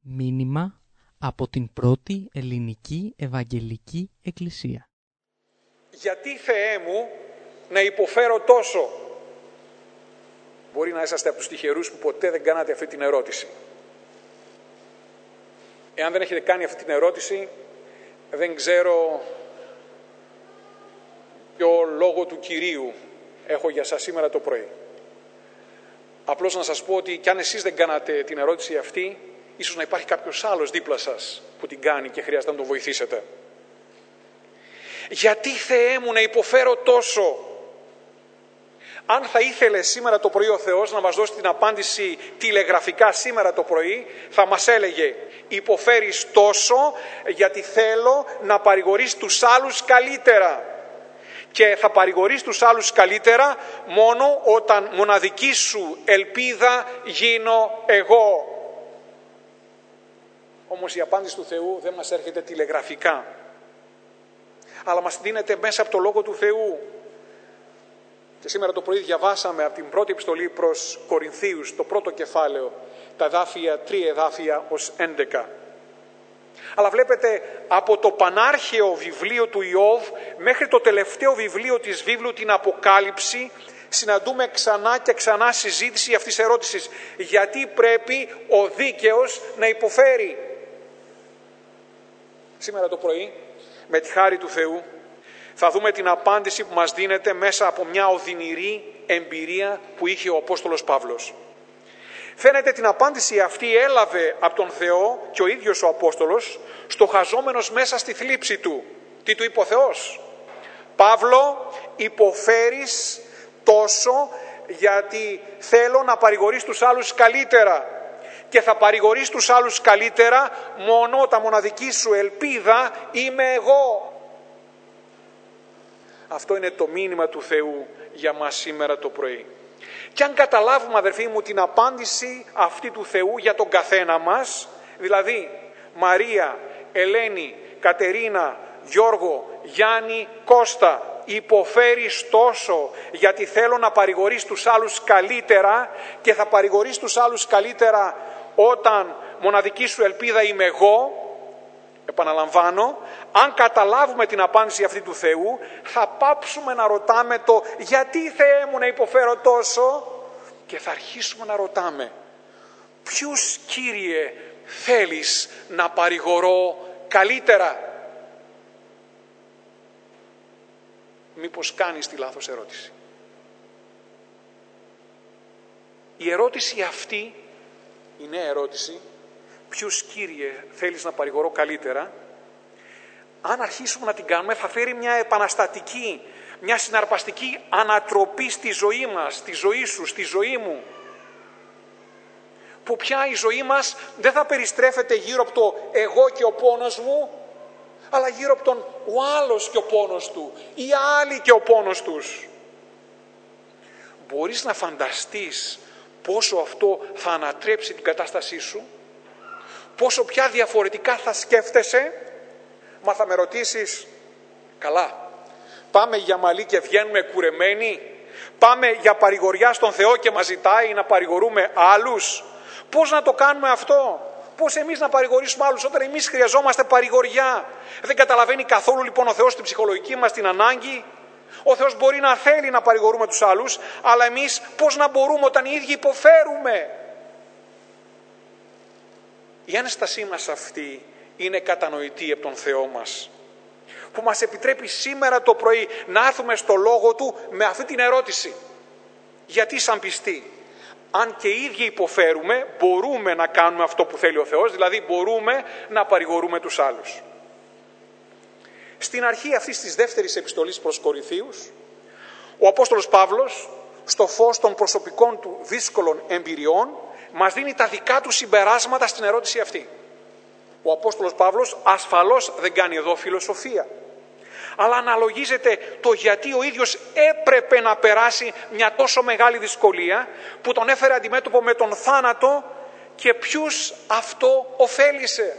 Μήνυμα από την πρώτη ελληνική Ευαγγελική Εκκλησία. Γιατί, Θεέ μου, να υποφέρω τόσο? Μπορεί να είσαστε από τους τυχερούς που ποτέ δεν κάνατε αυτή την ερώτηση. Εάν δεν έχετε κάνει αυτή την ερώτηση, δεν ξέρω ποιο λόγο του Κυρίου έχω για σας σήμερα το πρωί. Απλώς να σας πω ότι κι αν εσείς δεν κάνατε την ερώτηση αυτή, ίσως να υπάρχει κάποιος άλλος δίπλα σας που την κάνει και χρειάζεται να τον βοηθήσετε. Γιατί, Θεέ μου, να υποφέρω τόσο? Αν θα ήθελε σήμερα το πρωί ο Θεός να μας δώσει την απάντηση τηλεγραφικά σήμερα το πρωί, θα μας έλεγε: υποφέρεις τόσο γιατί θέλω να παρηγορείς τους άλλους καλύτερα. Και θα παρηγορείς τους άλλους καλύτερα μόνο όταν μοναδική σου ελπίδα γίνω εγώ. Όμως η απάντηση του Θεού δεν μας έρχεται τηλεγραφικά, αλλά μας δίνεται μέσα από το Λόγο του Θεού. Και σήμερα το πρωί διαβάσαμε από την πρώτη επιστολή προς Κορινθίους, το πρώτο κεφάλαιο, τα εδάφια 3 εδάφια ως 11. Αλλά βλέπετε, από το πανάρχαιο βιβλίο του Ιώβ μέχρι το τελευταίο βιβλίο της βίβλου, την Αποκάλυψη, συναντούμε ξανά και ξανά συζήτηση αυτής της ερώτησης. Γιατί πρέπει ο δίκαιος να υποφέρει? Σήμερα το πρωί, με τη χάρη του Θεού, θα δούμε την απάντηση που μας δίνεται μέσα από μια οδυνηρή εμπειρία που είχε ο Απόστολος Παύλος. Φαίνεται την απάντηση αυτή έλαβε από τον Θεό και ο ίδιος ο Απόστολος, στοχαζόμενος μέσα στη θλίψη του. Τι του είπε ο Θεός? Παύλο, υποφέρεις τόσο γιατί θέλω να παρηγορείς τους άλλους καλύτερα. Και θα παρηγορείς τους άλλους καλύτερα μόνο όταν μοναδική σου ελπίδα είμαι εγώ. Αυτό είναι το μήνυμα του Θεού για μας σήμερα το πρωί. Και αν καταλάβουμε, αδερφοί μου, την απάντηση αυτή του Θεού για τον καθένα μας, δηλαδή Μαρία, Ελένη, Κατερίνα, Γιώργο, Γιάννη, Κώστα, υποφέρεις τόσο γιατί θέλω να παρηγορείς τους άλλους καλύτερα και θα παρηγορείς τους άλλους καλύτερα όταν μοναδική σου ελπίδα είμαι εγώ. Επαναλαμβάνω, αν καταλάβουμε την απάντηση αυτή του Θεού, θα πάψουμε να ρωτάμε το γιατί, Θεέ μου, να υποφέρω τόσο, και θα αρχίσουμε να ρωτάμε ποιους, Κύριε, θέλεις να παρηγορώ καλύτερα? Μήπως κάνεις τη λάθος ερώτηση? Η ερώτηση αυτή, η νέα ερώτηση, ποιους, Κύριε, θέλεις να παρηγορώ καλύτερα, αν αρχίσουμε να την κάνουμε, θα φέρει μια επαναστατική, μια συναρπαστική ανατροπή στη ζωή μας, στη ζωή σου, στη ζωή μου. Που πια η ζωή μας δεν θα περιστρέφεται γύρω από το εγώ και ο πόνος μου, αλλά γύρω από τον ο άλλος και ο πόνος του, οι άλλοι και ο πόνος τους. Μπορείς να φανταστείς πόσο αυτό θα ανατρέψει την κατάστασή σου? Πόσο πια διαφορετικά θα σκέφτεσαι? Μα θα με ρωτήσεις, καλά, πάμε για μαλλί και βγαίνουμε κουρεμένοι? Πάμε για παρηγοριά στον Θεό και μας ζητάει να παρηγορούμε άλλους? Πώς να το κάνουμε αυτό? Πώς εμείς να παρηγορήσουμε άλλους όταν εμείς χρειαζόμαστε παρηγοριά? Δεν καταλαβαίνει καθόλου λοιπόν ο Θεός την ψυχολογική μας την ανάγκη? Ο Θεός μπορεί να θέλει να παρηγορούμε τους άλλους, αλλά εμείς πώς να μπορούμε όταν οι ίδιοι υποφέρουμε? Η ένστασή μας αυτή είναι κατανοητή από τον Θεό μας, που μας επιτρέπει σήμερα το πρωί να έρθουμε στο Λόγο Του με αυτή την ερώτηση. Γιατί σαν πιστοί, αν και οι ίδιοι υποφέρουμε, μπορούμε να κάνουμε αυτό που θέλει ο Θεός, δηλαδή μπορούμε να παρηγορούμε τους άλλους. Στην αρχή αυτής της δεύτερης επιστολής προς Κορινθίους, ο Απόστολος Παύλος, στο φως των προσωπικών του δύσκολων εμπειριών, μας δίνει τα δικά του συμπεράσματα στην ερώτηση αυτή. Ο Απόστολος Παύλος ασφαλώς δεν κάνει εδώ φιλοσοφία, αλλά αναλογίζεται το γιατί ο ίδιος έπρεπε να περάσει μια τόσο μεγάλη δυσκολία που τον έφερε αντιμέτωπο με τον θάνατο και ποιους αυτό ωφέλισε.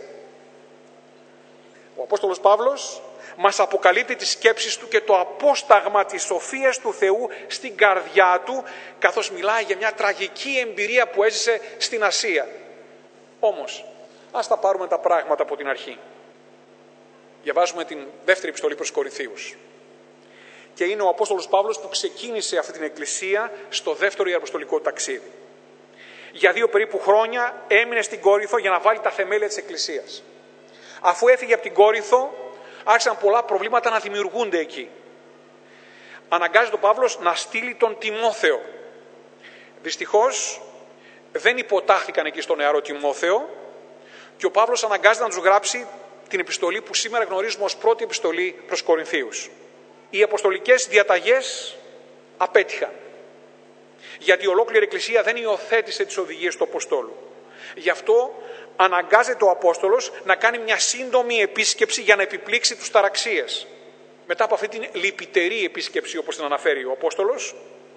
Ο Απόστολος Παύλος μας αποκαλύπτει τις σκέψεις του και το απόσταγμα της σοφίας του Θεού στην καρδιά του, καθώς μιλάει για μια τραγική εμπειρία που έζησε στην Ασία. Όμως, Ας τα πάρουμε τα πράγματα από την αρχή. Διαβάζουμε την δεύτερη επιστολή προς Κορινθίους. Και είναι ο Απόστολος Παύλος που ξεκίνησε αυτή την εκκλησία στο δεύτερο ιεραποστολικό ταξίδι. Για 2 περίπου χρόνια έμεινε στην Κόρινθο για να βάλει τα θεμέλια της εκκλησίας. Αφού έφυγε από την Κόρινθο, άρχισαν πολλά προβλήματα να δημιουργούνται εκεί. Αναγκάζεται ο Παύλος να στείλει τον Τιμόθεο. Δυστυχώς δεν υποτάχθηκαν εκεί στον νεαρό Τιμόθεο και ο Παύλος αναγκάζεται να τους γράψει την επιστολή που σήμερα γνωρίζουμε ως πρώτη επιστολή προς Κορινθίους. Οι αποστολικές διαταγές απέτυχαν, γιατί η ολόκληρη εκκλησία δεν υιοθέτησε τις οδηγίες του Αποστόλου. Γι' αυτό αναγκάζεται ο Απόστολος να κάνει μια σύντομη επίσκεψη για να επιπλήξει τους ταραξίες. Μετά από αυτή την λυπητερή επίσκεψη, όπως την αναφέρει ο Απόστολος,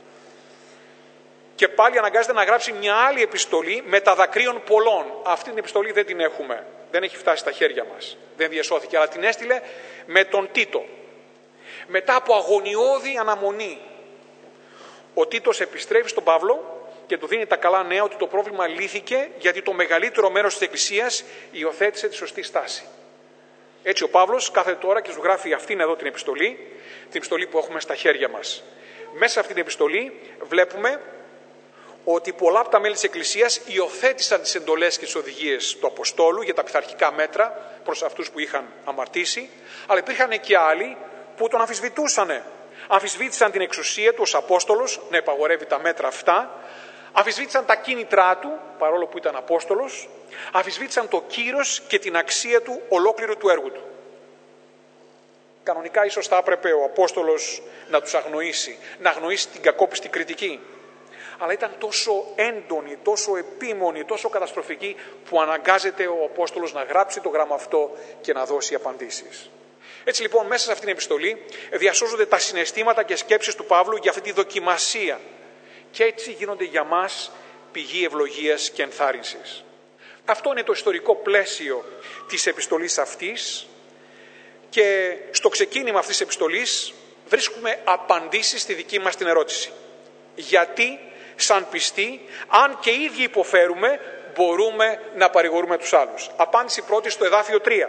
και πάλι αναγκάζεται να γράψει μια άλλη επιστολή με τα δακρύων πολλών. Αυτή την επιστολή δεν την έχουμε, δεν έχει φτάσει στα χέρια μας, δεν διασώθηκε, αλλά την έστειλε με τον Τίτο. Μετά από αγωνιώδη αναμονή, ο Τίτος επιστρέφει στον Παύλο και του δίνει τα καλά νέα ότι το πρόβλημα λύθηκε, γιατί το μεγαλύτερο μέρος της εκκλησίας υιοθέτησε τη σωστή στάση. Έτσι ο Παύλος κάθεται τώρα και σου γράφει αυτήν εδώ την επιστολή που έχουμε στα χέρια μας. Μέσα σε αυτή την επιστολή βλέπουμε ότι πολλά από τα μέλη της εκκλησίας υιοθέτησαν τις εντολές και τις οδηγίες του Αποστόλου για τα πειθαρχικά μέτρα προς αυτούς που είχαν αμαρτήσει, αλλά υπήρχαν και άλλοι που τον αμφισβητούσαν. Αμφισβήτησαν την εξουσία του ως Απόστολος να υπαγορεύει τα μέτρα αυτά, αμφισβήτησαν τα κίνητρά του, παρόλο που ήταν Απόστολος, αμφισβήτησαν το κύρος και την αξία του ολόκληρου του έργου του. Κανονικά ίσως θα έπρεπε ο Απόστολος να τους αγνοήσει, να αγνοήσει την κακόπιστη κριτική. Αλλά ήταν τόσο έντονη, τόσο επίμονη, τόσο καταστροφική που αναγκάζεται ο Απόστολος να γράψει το γράμμα αυτό και να δώσει απαντήσεις. Έτσι λοιπόν μέσα σε αυτήν την επιστολή διασώζονται τα συναισθήματα και σκέψεις του Παύλου για αυτή τη δοκιμασία και έτσι γίνονται για μας πηγή ευλογίας και ενθάρρυνσης. Αυτό είναι το ιστορικό πλαίσιο της επιστολής αυτής και στο ξεκίνημα αυτής της επιστολής βρίσκουμε απαντήσεις στη δική μας την ερώτηση. Γιατί σαν πιστοί, αν και οι ίδιοι υποφέρουμε, μπορούμε να παρηγορούμε τους άλλους. Απάντηση πρώτη στο εδάφιο 3.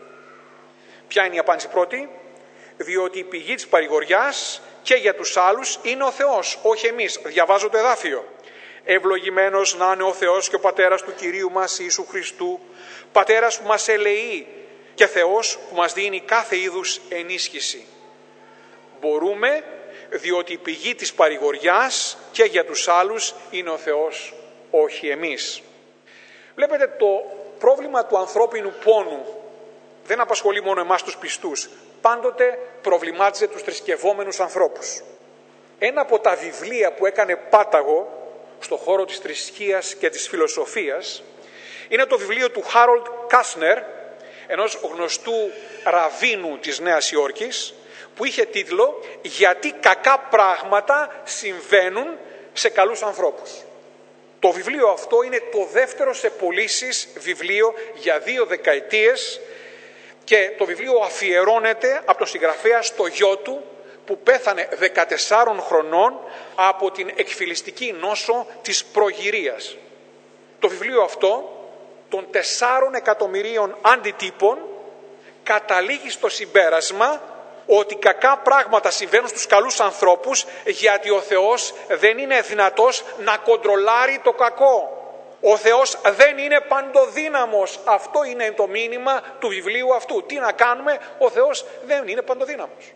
Ποια είναι η απάντηση πρώτη? Διότι η πηγή της παρηγοριάς και για τους άλλους είναι ο Θεός, όχι εμείς. Διαβάζω το εδάφιο. Ευλογημένος να είναι ο Θεός και ο Πατέρας του Κυρίου μας Ιησού Χριστού, Πατέρας που μας ελεεί και Θεός που μας δίνει κάθε είδους ενίσχυση. Μπορούμε, διότι η πηγή της παρηγοριάς και για τους άλλους είναι ο Θεός, όχι εμείς. Βλέπετε, το πρόβλημα του ανθρώπινου πόνου δεν απασχολεί μόνο εμάς τους πιστούς. Πάντοτε προβλημάτιζε τους θρησκευόμενους ανθρώπους. Ένα από τα βιβλία που έκανε πάταγο στον χώρο της θρησκείας και της φιλοσοφίας είναι το βιβλίο του Χάρολντ Κάσνερ, ενός γνωστού ραβίνου της Νέας Υόρκης, που είχε τίτλο «Γιατί κακά πράγματα συμβαίνουν σε καλούς ανθρώπους». Το βιβλίο αυτό είναι το δεύτερο σε πωλήσεις βιβλίο για 2 δεκαετίες και το βιβλίο αφιερώνεται από τον συγγραφέα στο γιο του που πέθανε 14 χρονών από την εκφυλιστική νόσο της προγυρίας. Το βιβλίο αυτό των 4 εκατομμυρίων αντιτύπων καταλήγει στο συμπέρασμα ότι κακά πράγματα συμβαίνουν στους καλούς ανθρώπους γιατί ο Θεός δεν είναι δυνατός να κοντρολάρει το κακό. Ο Θεός δεν είναι παντοδύναμος. Αυτό είναι το μήνυμα του βιβλίου αυτού. Τι να κάνουμε, ο Θεός δεν είναι παντοδύναμος.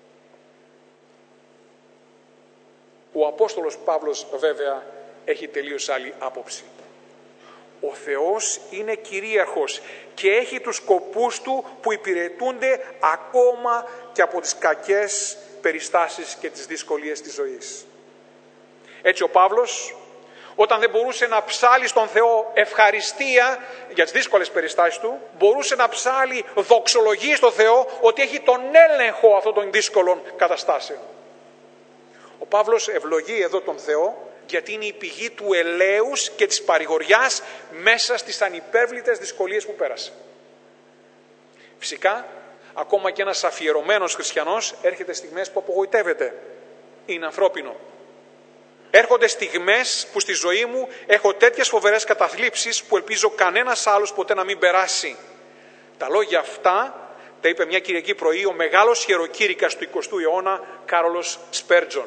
Ο Απόστολος Παύλος βέβαια έχει τελείως άλλη άποψη. Ο Θεός είναι κυρίαρχος και έχει τους σκοπούς του που υπηρετούνται ακόμα και από τις κακές περιστάσεις και τις δυσκολίες της ζωής. Έτσι ο Παύλος, όταν δεν μπορούσε να ψάλει στον Θεό ευχαριστία για τις δύσκολες περιστάσεις του, μπορούσε να ψάλει δοξολογίες στον Θεό ότι έχει τον έλεγχο αυτών των δύσκολων καταστάσεων. Ο Παύλος ευλογεί εδώ τον Θεό γιατί είναι η πηγή του ελέους και της παρηγοριάς μέσα στις ανυπέρβλητες δυσκολίες που πέρασε. Φυσικά, ακόμα και ένας αφιερωμένος χριστιανός έρχεται στιγμές που απογοητεύεται. Είναι ανθρώπινο. Έρχονται στιγμές που στη ζωή μου έχω τέτοιες φοβερές καταθλίψεις που ελπίζω κανένας άλλος ποτέ να μην περάσει. Τα λόγια αυτά τα είπε μια Κυριακή πρωί ο μεγάλος ιεροκήρυκας του 20ου αιώνα Κάρολος Σπέρτζον.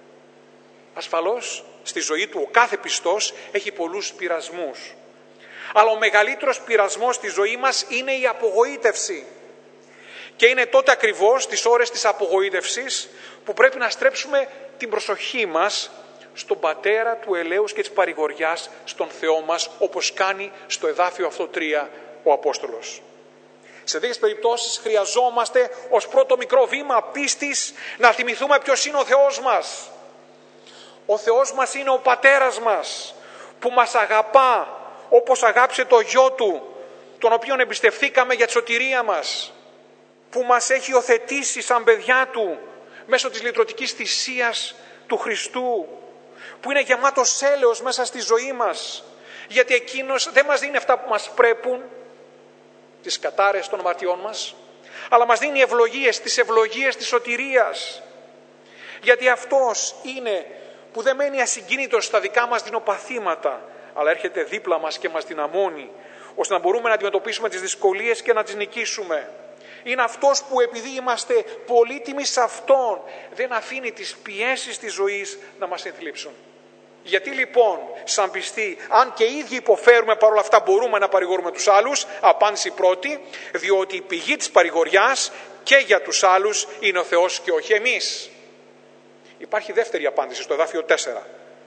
Ασφαλώς στη ζωή του ο κάθε πιστός έχει πολλούς πειρασμούς. Αλλά ο μεγαλύτερος πειρασμός στη ζωή μας είναι η απογοήτευση. Και είναι τότε ακριβώς τις ώρες της απογοήτευσης που πρέπει να στρέψουμε την προσοχή μας στον πατέρα του ελέους και της παρηγοριάς, στον Θεό μας, όπως κάνει στο εδάφιο αυτό 3 ο Απόστολος. Σε τέτοιες περιπτώσεις χρειαζόμαστε ως πρώτο μικρό βήμα πίστης να θυμηθούμε ποιος είναι ο Θεός μας. Ο Θεός μας είναι ο πατέρας μας που μας αγαπά όπως αγάπησε το γιο του, τον οποίον εμπιστευθήκαμε για τη σωτηρία μας, που μας έχει υιοθετήσει σαν παιδιά του μέσω της λυτρωτικής θυσίας του Χριστού, που είναι γεμάτος έλεος μέσα στη ζωή μας, γιατί εκείνος δεν μας δίνει αυτά που μας πρέπουν, τις κατάρες των αμαρτιών μας, αλλά μας δίνει ευλογίες, τις ευλογίες της σωτηρίας. Γιατί αυτός είναι που δεν μένει ασυγκίνητος στα δικά μας δεινοπαθήματα, αλλά έρχεται δίπλα μας και μας δυναμώνει, ώστε να μπορούμε να αντιμετωπίσουμε τις δυσκολίες και να τις νικήσουμε. Είναι αυτός που επειδή είμαστε πολύτιμοι σε Αυτόν, δεν αφήνει τις πιέσεις της ζωής να μας ενθλίψουν. Γιατί λοιπόν, σαν πιστοί, αν και οι ίδιοι υποφέρουμε, παρόλα αυτά μπορούμε να παρηγορούμε τους άλλους? Απάντηση πρώτη, διότι η πηγή της παρηγοριάς και για τους άλλους είναι ο Θεός και όχι εμείς. Υπάρχει δεύτερη απάντηση στο εδάφιο 4.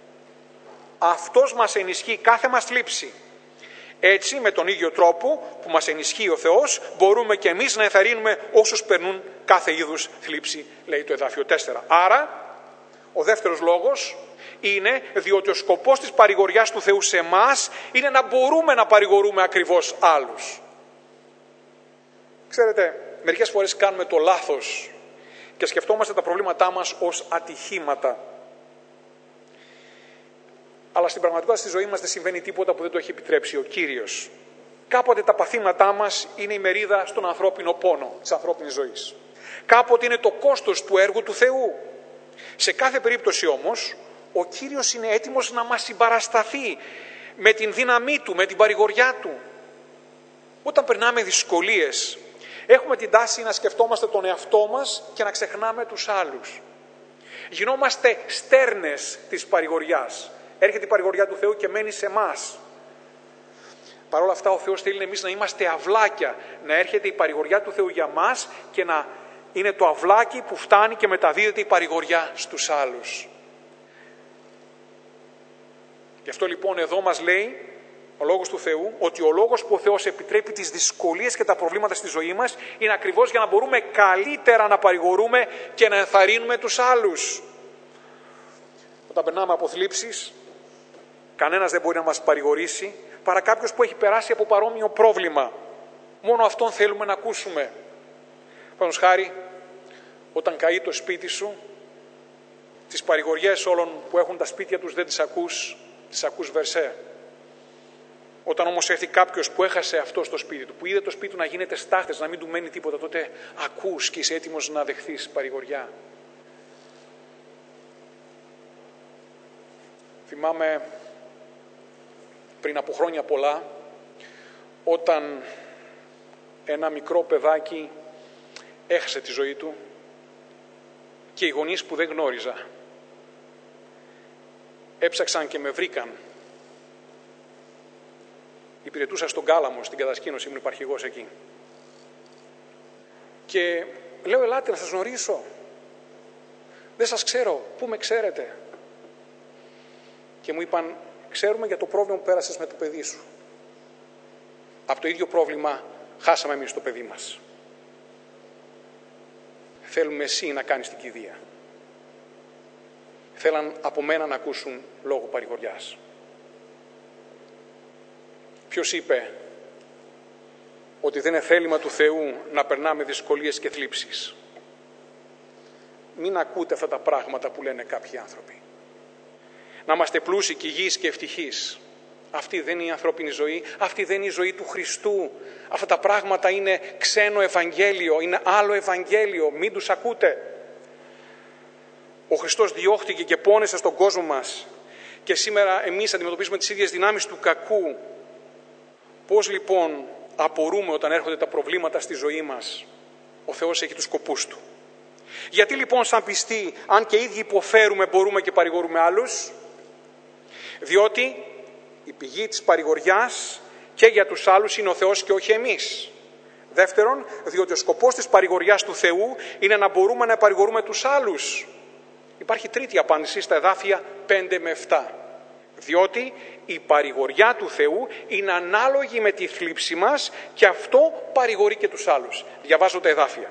Αυτός μας ενισχύει κάθε μας θλίψη. Έτσι, με τον ίδιο τρόπο που μας ενισχύει ο Θεός, μπορούμε και εμείς να ενθαρρύνουμε όσους περνούν κάθε είδους θλίψη, λέει το εδάφιο 4. Άρα, ο δεύτερος λόγος είναι διότι ο σκοπός της παρηγοριάς του Θεού σε εμάς είναι να μπορούμε να παρηγορούμε ακριβώς άλλους. Ξέρετε, μερικές φορές κάνουμε το λάθος και σκεφτόμαστε τα προβλήματά μας ως ατυχήματα. Αλλά στην πραγματικότητα στη ζωή μας δεν συμβαίνει τίποτα που δεν το έχει επιτρέψει ο Κύριος. Κάποτε τα παθήματά μας είναι η μερίδα στον ανθρώπινο πόνο της ανθρώπινης ζωής. Κάποτε είναι το κόστος του έργου του Θεού. Σε κάθε περίπτωση όμως, ο Κύριος είναι έτοιμος να μας συμπαρασταθεί με την δύναμή Του, με την παρηγοριά Του. Όταν περνάμε δυσκολίες, έχουμε την τάση να σκεφτόμαστε τον εαυτό μας και να ξεχνάμε τους άλλους. Γινόμαστε στέρνες της παρηγοριάς. Έρχεται η παρηγοριά του Θεού και μένει σε εμάς. Παρ' όλα αυτά ο Θεός θέλει εμείς να είμαστε αυλάκια, να έρχεται η παρηγοριά του Θεού για μας και να είναι το αυλάκι που φτάνει και μεταδίδεται η παρηγοριά στους άλλους. Γι' αυτό λοιπόν εδώ μας λέει ο Λόγος του Θεού ότι ο λόγος που ο Θεός επιτρέπει τις δυσκολίες και τα προβλήματα στη ζωή μας είναι ακριβώς για να μπορούμε καλύτερα να παρηγορούμε και να ενθαρρύνουμε τους άλλους. Όταν περνάμε από θλίψεις, κανένας δεν μπορεί να μας παρηγορήσει παρά κάποιος που έχει περάσει από παρόμοιο πρόβλημα. Μόνο αυτόν θέλουμε να ακούσουμε. Παραδείγματος χάρη, όταν καεί το σπίτι σου, τις παρηγοριές όλων που έχουν τα σπίτια τους δεν τις ακούς βερσέ. Όταν όμως έρθει κάποιος που έχασε αυτό στο σπίτι του, που είδε το σπίτι του να γίνεται στάχτες, να μην του μένει τίποτα, τότε ακούς και είσαι έτοιμος να δεχθείς παρηγοριά. Θυμάμαι πριν από χρόνια πολλά, όταν ένα μικρό παιδάκι έχασε τη ζωή του και οι γονείς που δεν γνώριζα έψαξαν και με βρήκαν. Υπηρετούσα στον Κάλαμο, στην κατασκήνωση, ήμουν υπαρχηγός εκεί. Και λέω, ελάτε να σας γνωρίσω. Δεν σας ξέρω, πού με ξέρετε? Και μου είπαν, ξέρουμε για το πρόβλημα που πέρασες με το παιδί σου. Από το ίδιο πρόβλημα χάσαμε εμείς το παιδί μας. Θέλουμε εσύ να κάνεις την κηδεία. Θέλαν από μένα να ακούσουν λόγο παρηγοριάς. Ποιος είπε ότι δεν είναι θέλημα του Θεού να περνάμε δυσκολίες και θλίψεις? Μην ακούτε αυτά τα πράγματα που λένε κάποιοι άνθρωποι. Να είμαστε πλούσιοι και υγιείς και ευτυχείς. Αυτή δεν είναι η ανθρώπινη ζωή, αυτή δεν είναι η ζωή του Χριστού. Αυτά τα πράγματα είναι ξένο Ευαγγέλιο, είναι άλλο Ευαγγέλιο, μην τους ακούτε. Ο Χριστός διώχτηκε και πόνεσε στον κόσμο μας και σήμερα εμείς αντιμετωπίζουμε τις ίδιες δυνάμεις του κακού. Πώς λοιπόν απορούμε όταν έρχονται τα προβλήματα στη ζωή μας? Ο Θεός έχει τους σκοπούς Του. Γιατί λοιπόν σαν πιστοί, αν και ίδιοι υποφέρουμε, μπορούμε και παρηγορούμε άλλους? Διότι η πηγή της παρηγοριάς και για τους άλλους είναι ο Θεός και όχι εμείς. Δεύτερον, διότι ο σκοπός της παρηγοριάς του Θεού είναι να μπορούμε να παρηγορούμε τους άλλους. Υπάρχει τρίτη απάντηση στα εδάφια 5 με 7. Διότι η παρηγοριά του Θεού είναι ανάλογη με τη θλίψη μας και αυτό παρηγορεί και τους άλλους. Διαβάζω τα εδάφια.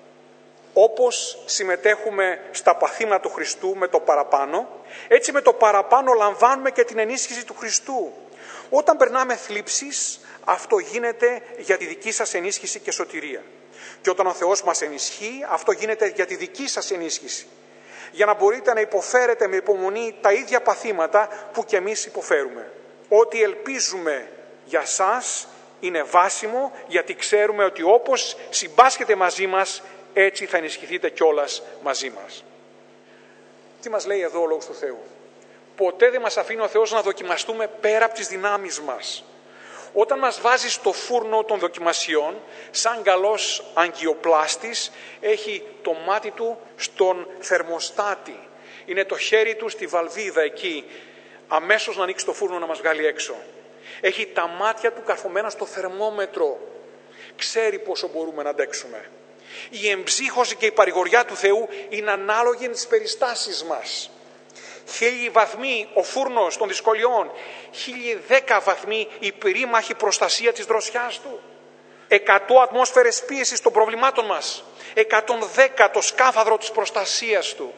Όπως συμμετέχουμε στα παθήματα του Χριστού με το παραπάνω, έτσι με το παραπάνω λαμβάνουμε και την ενίσχυση του Χριστού. Όταν περνάμε θλίψεις, αυτό γίνεται για τη δική σας ενίσχυση και σωτηρία. Και όταν ο Θεός μας ενισχύει, αυτό γίνεται για τη δική σας ενίσχυση. Για να μπορείτε να υποφέρετε με υπομονή τα ίδια παθήματα που και εμείς υποφέρουμε. Ό,τι ελπίζουμε για σας είναι βάσιμο, γιατί ξέρουμε ότι όπως συμπάσχετε μαζί μας, έτσι θα ενισχυθείτε κιόλας μαζί μας. Τι μας λέει εδώ ο Λόγος του Θεού? Ποτέ δεν μας αφήνει ο Θεός να δοκιμαστούμε πέρα από τις δυνάμεις μας. Όταν μας βάζει στο φούρνο των δοκιμασιών, σαν καλός αγκιοπλάστης, έχει το μάτι του στον θερμοστάτη. Είναι το χέρι του στη βαλβίδα εκεί, αμέσως να ανοίξει το φούρνο να μας βγάλει έξω. Έχει τα μάτια του καρφωμένα στο θερμόμετρο. Ξέρει πόσο μπορούμε να αντέξουμε. Η εμψύχωση και η παρηγοριά του Θεού είναι ανάλογη με τις περιστάσεις μας. 1000 βαθμοί ο φούρνος των δυσκολιών, 1010 βαθμοί η περίμαχη προστασία της δροσιάς του, 100 ατμόσφαιρες πίεσης των προβλημάτων μας, 110 το σκάφανδρο της προστασίας του.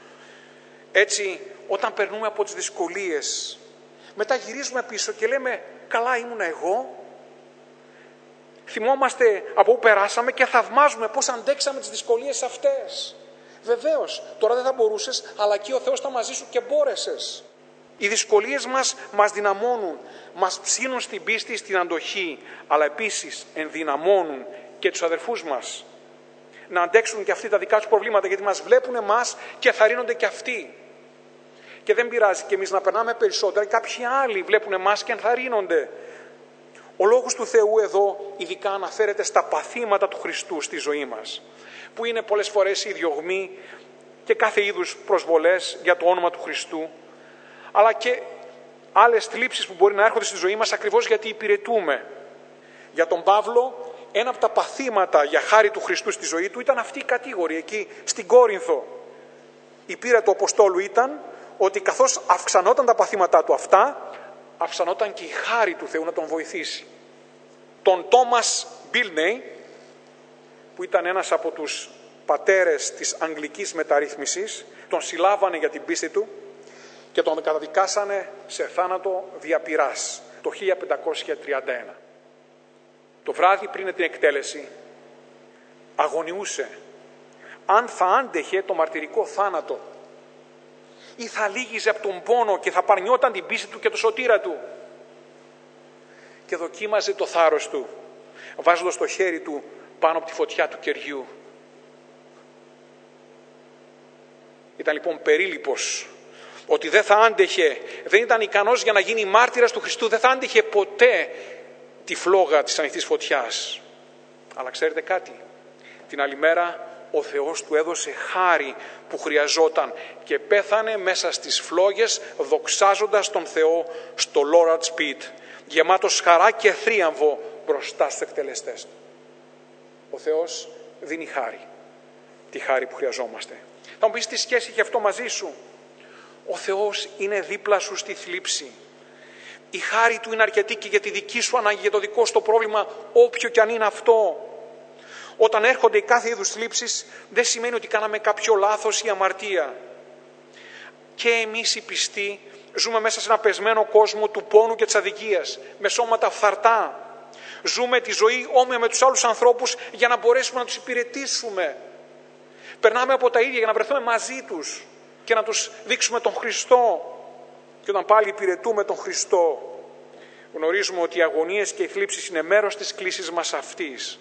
Έτσι, όταν περνούμε από τις δυσκολίες, μετά γυρίζουμε πίσω και λέμε, καλά ήμουνα εγώ. Θυμόμαστε από où περάσαμε και θαυμάζουμε πώς αντέξαμε τις δυσκολίες αυτές. Βεβαίως, τώρα δεν θα μπορούσες, αλλά εκεί ο Θεός ήταν μαζί σου και μπόρεσες. Οι δυσκολίες μας δυναμώνουν, μας ψήνουν στην πίστη, στην αντοχή, αλλά επίσης ενδυναμώνουν και τους αδερφούς μας να αντέξουν και αυτοί τα δικά τους προβλήματα, γιατί μας βλέπουν εμάς και θαρρύνονται και αυτοί. Και δεν πειράζει και εμείς να περνάμε περισσότερα, κάποιοι άλλοι βλέπουν εμάς και ενθαρρύνονται. Ο Λόγος του Θεού εδώ ειδικά αναφέρεται στα παθήματα του Χριστού στη ζωή μας, που είναι πολλές φορές η διωγμή και κάθε είδους προσβολές για το όνομα του Χριστού, αλλά και άλλες θλίψεις που μπορεί να έρχονται στη ζωή μας ακριβώς γιατί υπηρετούμε. Για τον Παύλο, ένα από τα παθήματα για χάρη του Χριστού στη ζωή του ήταν αυτή η κατήγορη εκεί στην Κόρινθο. Η πείρα του Αποστόλου ήταν ότι καθώς αυξανόταν τα παθήματά του αυτά, αυξανόταν και η χάρη του Θεού να τον βοηθήσει. Τον Τόμας Μπίλνεϊ, που ήταν ένας από τους πατέρες της Αγγλικής μεταρρύθμισης, τον συλλάβανε για την πίστη του και τον καταδικάσανε σε θάνατο δια πειράς το 1531. Το βράδυ πριν την εκτέλεση αγωνιούσε αν θα άντεχε το μαρτυρικό θάνατο ή θα λύγιζε από τον πόνο και θα παρνιόταν την πίστη του και το σωτήρα του. Και δοκίμαζε το θάρρος του, βάζοντας το χέρι του πάνω από τη φωτιά του κεριού. Ήταν λοιπόν περίληπος ότι δεν θα άντεχε, δεν ήταν ικανός για να γίνει μάρτυρας του Χριστού, δεν θα άντεχε ποτέ τη φλόγα της ανοιχτής φωτιάς. Αλλά ξέρετε κάτι, την άλλη μέρα ο Θεός του έδωσε χάρη που χρειαζόταν και πέθανε μέσα στις φλόγες δοξάζοντας τον Θεό στο Lord's Pit, γεμάτος χαρά και θρίαμβο μπροστά στους εκτελεστές του. Ο Θεός δίνει χάρη, τη χάρη που χρειαζόμαστε. Θα μου πεις τι σχέση έχει αυτό μαζί σου? Ο Θεός είναι δίπλα σου στη θλίψη. Η χάρη του είναι αρκετή και για τη δική σου ανάγκη, για το δικό σου το πρόβλημα, όποιο κι αν είναι αυτό. Όταν έρχονται οι κάθε είδους θλίψεις, δεν σημαίνει ότι κάναμε κάποιο λάθος ή αμαρτία. Και εμείς οι πιστοί ζούμε μέσα σε ένα πεσμένο κόσμο του πόνου και της αδικίας, με σώματα φθαρτά. Ζούμε τη ζωή όμοια με τους άλλους ανθρώπους για να μπορέσουμε να τους υπηρετήσουμε. Περνάμε από τα ίδια για να βρεθούμε μαζί τους και να τους δείξουμε τον Χριστό. Και όταν πάλι υπηρετούμε τον Χριστό, γνωρίζουμε ότι οι αγωνίες και οι θλίψεις είναι μέρος της κλίσης μας αυτής.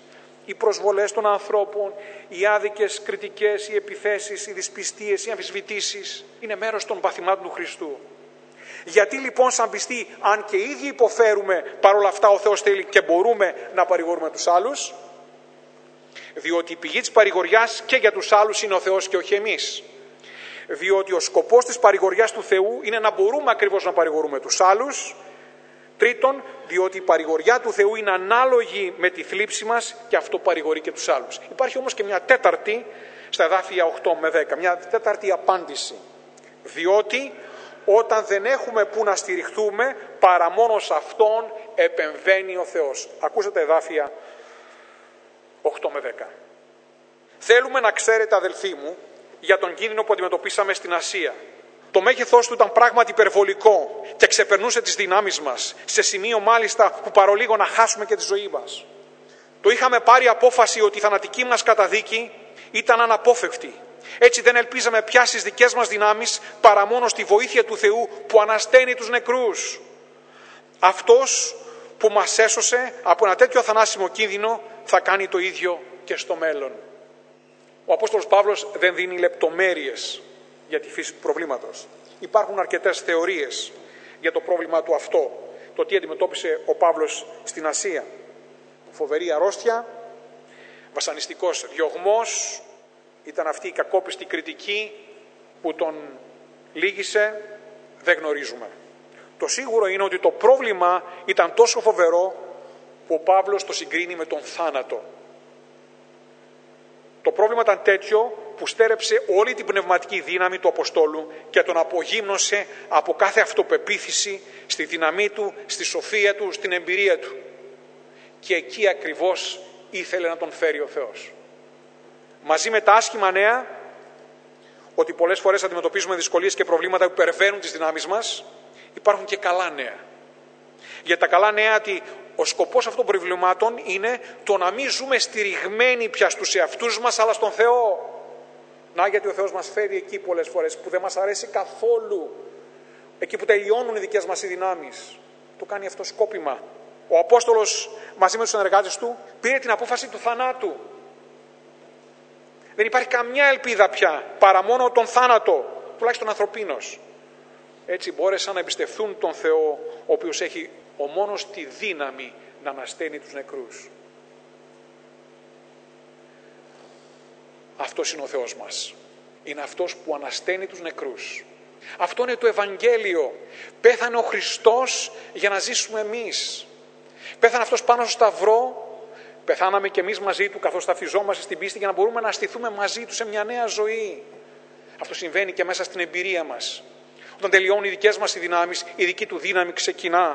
οι προσβολές των ανθρώπων, οι άδικες κριτικές, οι επιθέσεις, οι δυσπιστίες, οι αμφισβητήσεις είναι μέρος των παθημάτων του Χριστού. Γιατί λοιπόν σαν πιστοί, αν και ήδη υποφέρουμε, παρόλα αυτά ο Θεός θέλει και μπορούμε να παρηγορούμε τους άλλους? Διότι η πηγή της παρηγοριάς και για τους άλλους είναι ο Θεός και όχι εμείς. Διότι ο σκοπός της παρηγοριάς του Θεού είναι να μπορούμε ακριβώς να παρηγορούμε τους άλλους. Τρίτον, διότι η παρηγοριά του Θεού είναι ανάλογη με τη θλίψη μας και αυτό παρηγορεί και τους άλλους. Υπάρχει όμως και μια τέταρτη στα εδάφια 8 με 10, μια τέταρτη απάντηση. Διότι όταν δεν έχουμε που να στηριχθούμε, παρά μόνο σε Αυτόν επεμβαίνει ο Θεός. Ακούσατε εδάφια 8 με 10. Θέλουμε να ξέρετε, αδελφοί μου, για τον κίνδυνο που αντιμετωπίσαμε στην Ασία. Το μέγεθός του ήταν πράγματι υπερβολικό και ξεπερνούσε τις δυνάμεις μας, σε σημείο μάλιστα που παρολίγο να χάσουμε και τη ζωή μας. Το είχαμε πάρει απόφαση ότι η θανατική μας καταδίκη ήταν αναπόφευκτη. Έτσι δεν ελπίζαμε πια στις δικές μας δυνάμεις, παρά μόνο στη βοήθεια του Θεού που ανασταίνει τους νεκρούς. Αυτός που μας έσωσε από ένα τέτοιο θανάσιμο κίνδυνο θα κάνει το ίδιο και στο μέλλον. Ο Απόστολος Παύλος δεν δίνει λεπτομέρειες για τη φύση του προβλήματος. Υπάρχουν αρκετές θεωρίες για το πρόβλημα του αυτό. Το τι αντιμετώπισε ο Παύλος στην Ασία. Φοβερή αρρώστια, βασανιστικός διωγμός, ήταν αυτή η κακόπιστη κριτική που τον λύγησε, δεν γνωρίζουμε. Το σίγουρο είναι ότι το πρόβλημα ήταν τόσο φοβερό που ο Παύλος το συγκρίνει με τον θάνατο. Το πρόβλημα ήταν τέτοιο που στέρεψε όλη την πνευματική δύναμη του Αποστόλου και τον απογύμνωσε από κάθε αυτοπεποίθηση στη δύναμή του, στη σοφία του, στην εμπειρία του. Και εκεί ακριβώς ήθελε να τον φέρει ο Θεός. Μαζί με τα άσχημα νέα, ότι πολλές φορές αντιμετωπίζουμε δυσκολίες και προβλήματα που υπερβαίνουν τις δυνάμεις μας, υπάρχουν και καλά νέα. Για τα καλά νέα ότι ο σκοπός αυτών των προβλημάτων είναι το να μην ζούμε στηριγμένοι πια στους εαυτούς μας, αλλά στον Θεό. Να, γιατί ο Θεός μας φέρει εκεί πολλές φορές που δεν μας αρέσει καθόλου. Εκεί που τελειώνουν οι δικές μας οι δυνάμεις. Το κάνει αυτό σκόπιμα. Ο Απόστολος μαζί με τους συνεργάτες του πήρε την απόφαση του θανάτου. Δεν υπάρχει καμιά ελπίδα πια παρά μόνο τον θάνατο, τουλάχιστον ανθρωπίνος. Έτσι μπόρεσαν να εμπιστευθούν τον Θεό, ο οποίος έχει ο μόνος τη δύναμη να ανασταίνει τους νεκρούς. Αυτός είναι ο Θεός μας. Είναι αυτός που ανασταίνει τους νεκρούς. Αυτό είναι το Ευαγγέλιο. Πέθανε ο Χριστός για να ζήσουμε εμείς. Πέθανε αυτός πάνω στο σταυρό. Πεθάναμε και εμείς μαζί του καθώς ταυτιζόμαστε στην πίστη για να μπορούμε να στηθούμε μαζί του σε μια νέα ζωή. Αυτό συμβαίνει και μέσα στην εμπειρία μας. Όταν τελειώνουν οι δικές μας οι δυνάμεις, η δική του δύναμη ξεκινά.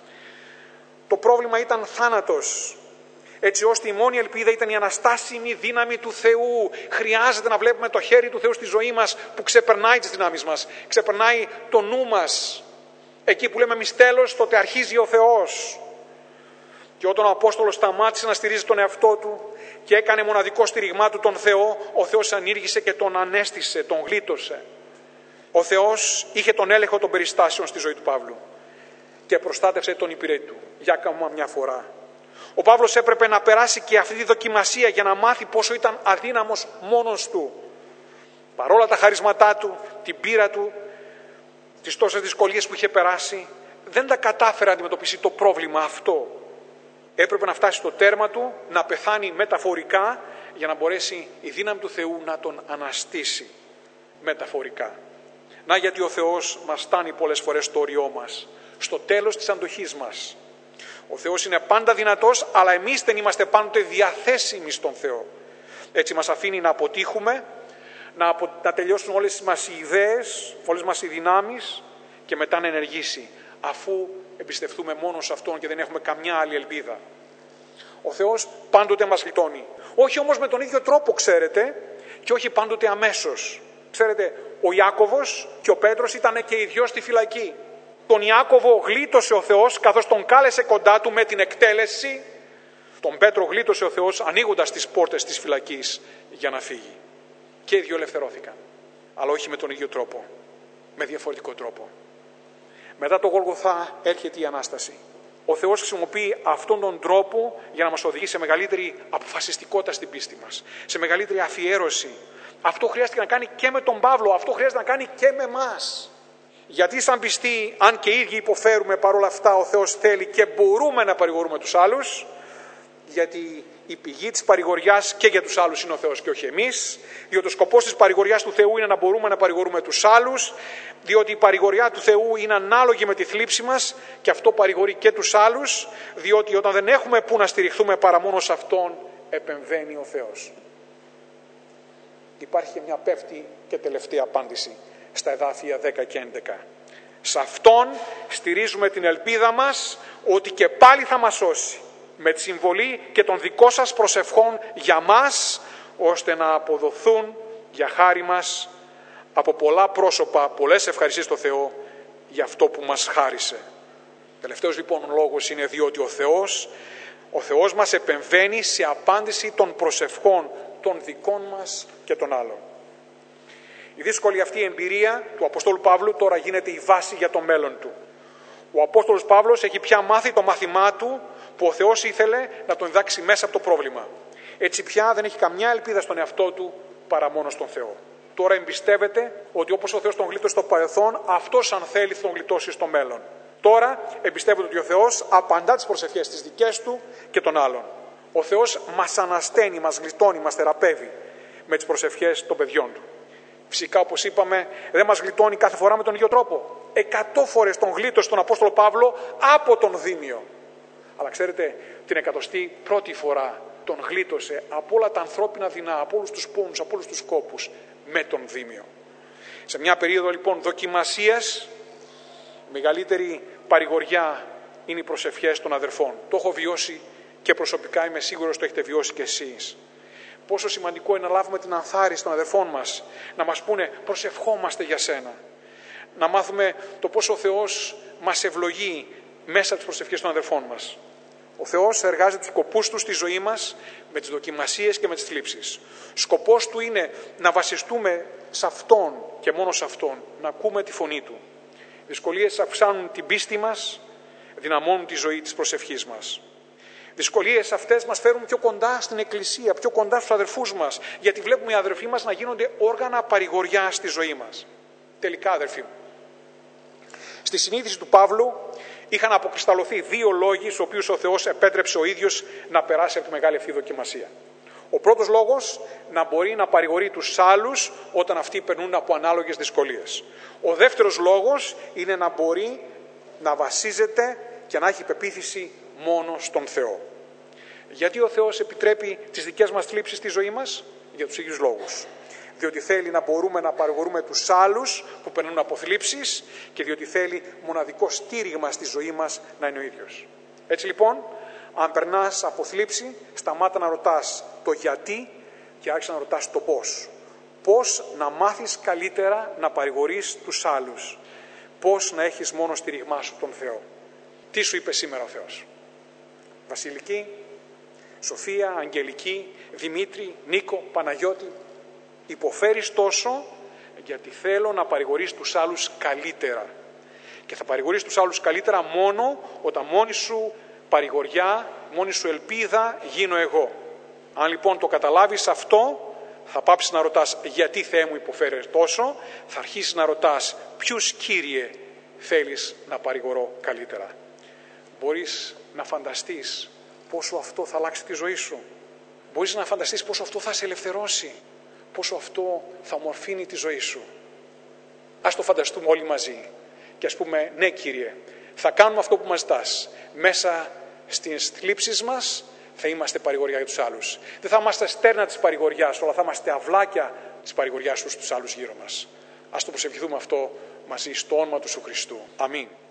Το πρόβλημα ήταν θάνατος. Έτσι ώστε η μόνη ελπίδα ήταν η αναστάσιμη δύναμη του Θεού. Χρειάζεται να βλέπουμε το χέρι του Θεού στη ζωή μας που ξεπερνάει τις δυνάμεις μας, ξεπερνάει το νου μας. Εκεί που λέμε εμείς τέλος, τότε αρχίζει ο Θεός. Και όταν ο Απόστολος σταμάτησε να στηρίζει τον εαυτό του και έκανε μοναδικό στηριγμά του τον Θεό, ο Θεός ανήργησε και τον ανέστησε, τον γλίτωσε. Ο Θεός είχε τον έλεγχο των περιστάσεων στη ζωή του Παύλου και προστάτευσε τον υπηρέτη του για ακόμα μια φορά. Ο Παύλος έπρεπε να περάσει και αυτή τη δοκιμασία για να μάθει πόσο ήταν αδύναμος μόνος του. Παρόλα τα χαρίσματά του, την πείρα του, τις τόσες δυσκολίες που είχε περάσει, δεν τα κατάφερε να αντιμετωπίσει το πρόβλημα αυτό. Έπρεπε να φτάσει στο τέρμα του, να πεθάνει μεταφορικά για να μπορέσει η δύναμη του Θεού να τον αναστήσει μεταφορικά. Να, γιατί ο Θεός μας φτάνει πολλές φορές στο όριό μας, στο τέλος της αντοχής μας. Ο Θεός είναι πάντα δυνατός, αλλά εμείς δεν είμαστε πάντοτε διαθέσιμοι στον Θεό. Έτσι μας αφήνει να αποτύχουμε, να τελειώσουν όλες μας οι ιδέες, όλες μας οι δυνάμεις και μετά να ενεργήσει, αφού εμπιστευτούμε μόνο σε Αυτόν και δεν έχουμε καμιά άλλη ελπίδα. Ο Θεός πάντοτε μας γλιτώνει. Όχι όμως με τον ίδιο τρόπο, ξέρετε, και όχι πάντοτε αμέσως. Ξέρετε, ο Ιάκωβος και ο Πέτρος ήταν και οι δυο στη φυλακή. Τον Ιάκωβο γλίτωσε ο Θεός καθώς τον κάλεσε κοντά του με την εκτέλεση. Τον Πέτρο γλίτωσε ο Θεός ανοίγοντας τις πόρτες της φυλακής για να φύγει. Και οι δυο ελευθερώθηκαν. Αλλά όχι με τον ίδιο τρόπο. Με διαφορετικό τρόπο. Μετά το Γολγοθά έρχεται η Ανάσταση. Ο Θεός χρησιμοποιεί αυτόν τον τρόπο για να μας οδηγήσει σε μεγαλύτερη αποφασιστικότητα στην πίστη μας, σε μεγαλύτερη αφιέρωση. Αυτό χρειάζεται να κάνει και με τον Παύλο, αυτό χρειάζεται να κάνει και με εμάς. Γιατί σαν πιστοί, αν και οι ίδιοι υποφέρουμε, παρόλα αυτά ο Θεός θέλει και μπορούμε να παρηγορούμε τους άλλους, γιατί η πηγή της παρηγοριάς και για τους άλλους είναι ο Θεός και όχι εμείς, διότι ο σκοπός της παρηγοριάς του Θεού είναι να μπορούμε να παρηγορούμε τους άλλους, διότι η παρηγοριά του Θεού είναι ανάλογη με τη θλίψη μας και αυτό παρηγορεί και τους άλλους, διότι όταν δεν έχουμε που να στηριχθούμε παρά μόνο σε Αυτόν, επεμβαίνει ο Θεός. Υπάρχει και μια πέφτη και τελευταία απάντηση στα εδάφια 10 και 11. Σε Αυτόν στηρίζουμε την ελπίδα μας ότι και πάλι θα μας σώσει, με τη συμβολή και των δικών σας προσευχών για μας, ώστε να αποδοθούν για χάρη μας από πολλά πρόσωπα, πολλές ευχαριστίες στο Θεό για αυτό που μας χάρισε. Τελευταίος λοιπόν ο λόγος είναι διότι ο Θεός μας επεμβαίνει σε απάντηση των προσευχών των δικών μας και των άλλων. Η δύσκολη αυτή εμπειρία του Αποστόλου Παύλου τώρα γίνεται η βάση για το μέλλον του. Ο Απόστολος Παύλος έχει πια μάθει το μάθημά του που ο Θεός ήθελε να τον διδάξει μέσα από το πρόβλημα. Έτσι πια δεν έχει καμιά ελπίδα στον εαυτό του παρά μόνο στον Θεό. Τώρα εμπιστεύεται ότι όπως ο Θεός τον γλίτωσε στο παρελθόν, αυτός αν θέλει θα τον γλιτώσει στο μέλλον. Τώρα εμπιστεύεται ότι ο Θεός απαντά τις προσευχές τις δικές του και των άλλων. Ο Θεός μας ανασταίνει, μας γλιτώνει, μας θεραπεύει με τις προσευχές των παιδιών του. Φυσικά, όπως είπαμε, δεν μας γλιτώνει κάθε φορά με τον ίδιο τρόπο. 100 φορές τον γλίτωσε τον Απόστολο Παύλο από τον Δήμιο. Αλλά ξέρετε, την 101η φορά τον γλίτωσε από όλα τα ανθρώπινα δεινά, από όλους τους πόνους, από όλους τους κόπους, με τον Δήμιο. Σε μια περίοδο λοιπόν δοκιμασίας, μεγαλύτερη παρηγοριά είναι οι προσευχές των αδερφών. Το έχω βιώσει και προσωπικά είμαι σίγουρος το έχετε βιώσει και εσείς. Πόσο σημαντικό είναι να λάβουμε την ανθάρρυνση των αδερφών μας, να μας πούνε προσευχόμαστε για σένα. Να μάθουμε το πόσο ο Θεός μας ευλογεί μέσα από τις προσευχές των αδερφών μας. Ο Θεός εργάζεται τους σκοπούς του στη ζωή μας με τις δοκιμασίες και με τις θλίψεις. Σκοπός του είναι να βασιστούμε σε Αυτόν και μόνο σε Αυτόν, να ακούμε τη φωνή Του. Οι δυσκολίες αυξάνουν την πίστη μας, δυναμώνουν τη ζωή της προσευχής μας. Δυσκολίες αυτές μας φέρουν πιο κοντά στην Εκκλησία, πιο κοντά στους αδερφούς μας, γιατί βλέπουμε οι αδερφοί μας να γίνονται όργανα παρηγοριάς στη ζωή μας. Τελικά, αδερφοί μου, στη συνείδηση του Παύλου είχαν αποκρισταλωθεί 2 λόγοι στους οποίους ο Θεός επέτρεψε ο ίδιος να περάσει από τη μεγάλη αυτή δοκιμασία. Ο πρώτος λόγος, να μπορεί να παρηγορεί τους άλλους όταν αυτοί περνούν από ανάλογες δυσκολίες. Ο δεύτερος λόγος είναι να μπορεί να βασίζεται και να έχει πεποίθηση μόνο στον Θεό. Γιατί ο Θεός επιτρέπει τις δικές μας θλίψεις στη ζωή μας? Για τους ίδιους λόγους. Διότι θέλει να μπορούμε να παρηγορούμε τους άλλους που περνούν από θλίψεις και διότι θέλει μοναδικό στήριγμα στη ζωή μας να είναι ο ίδιος. Έτσι λοιπόν, αν περνάς από θλίψη, σταμάτα να ρωτάς το γιατί και άρχισε να ρωτάς το πώς. Πώς να μάθεις καλύτερα να παρηγορείς τους άλλους. Πώς να έχεις μόνο στήριγμά σου τον Θεό. Τι σου είπε σήμερα ο Θεός? Βασιλική, Σοφία, Αγγελική, Δημήτρη, Νίκο, Παναγιώτη, υποφέρεις τόσο γιατί θέλω να παρηγορείς τους άλλους καλύτερα. Και θα παρηγορείς τους άλλους καλύτερα μόνο όταν μόνη σου παρηγοριά, μόνη σου ελπίδα γίνω εγώ. Αν λοιπόν το καταλάβεις αυτό, θα πάψεις να ρωτάς γιατί Θεέ μου υποφέρεις τόσο, θα αρχίσεις να ρωτάς ποιους Κύριε θέλεις να παρηγορώ καλύτερα. Μπορείς να φανταστείς πόσο αυτό θα αλλάξει τη ζωή σου. Μπορείς να φανταστείς πόσο αυτό θα σε ελευθερώσει. Πόσο αυτό θα ομορφύνει τη ζωή σου. Ας το φανταστούμε όλοι μαζί και ας πούμε ναι Κύριε, θα κάνουμε αυτό που μας ζητάς. Μέσα στις θλίψεις μας θα είμαστε παρηγοριά για τους άλλους. Δεν θα είμαστε στέρνα της παρηγοριάς, αλλά θα είμαστε αυλάκια της παρηγοριάς στους άλλους γύρω μας. Ας το προσευχηθούμε αυτό μαζί στο όνομα του Ιησού Χριστού. Αμήν.